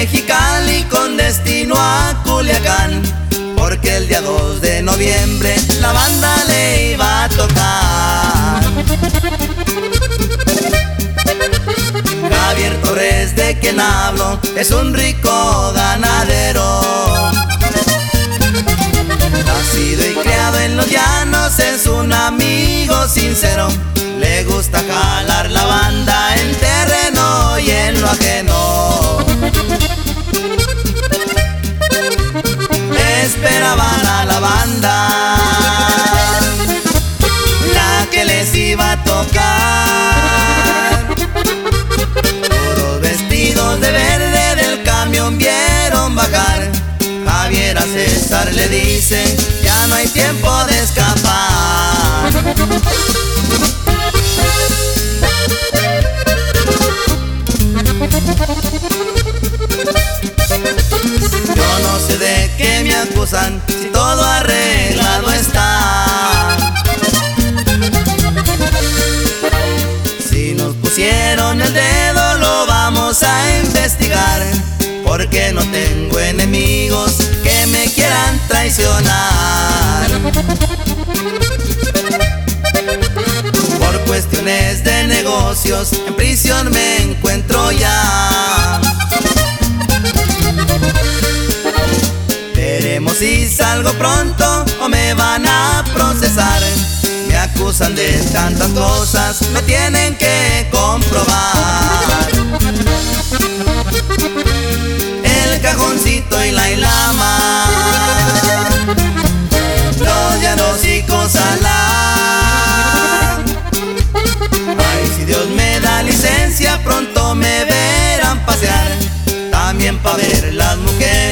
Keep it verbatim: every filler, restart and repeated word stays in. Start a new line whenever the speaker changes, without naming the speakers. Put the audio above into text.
Mexicali con destino a Culiacán, porque el día dos de noviembre la banda le iba a tocar. Javier Torres, de quien hablo, es un rico ganadero. Nacido y criado en los llanos, es un amigo sincero. Le gusta jalar la banda en terreno y en lo ajeno. Esperaban a la banda, la que les iba a tocar. Todos vestidos de verde del camión vieron bajar. Javier a César le dice: ya no hay tiempo de escapar. Yo no sé de qué me acusan si todo arreglado está. Si nos pusieron el dedo lo vamos a investigar, porque no tengo enemigos que me quieran traicionar. Por cuestiones de negocios en prisión me encuentro ya. Veremos si salgo pronto o me van a procesar. Me acusan de tantas cosas, me tienen que comprobar. El cajoncito y la ilama, los llanos y Cozalá. Ay, si Dios me da licencia, pronto me verán pasear, también pa' ver las mujeres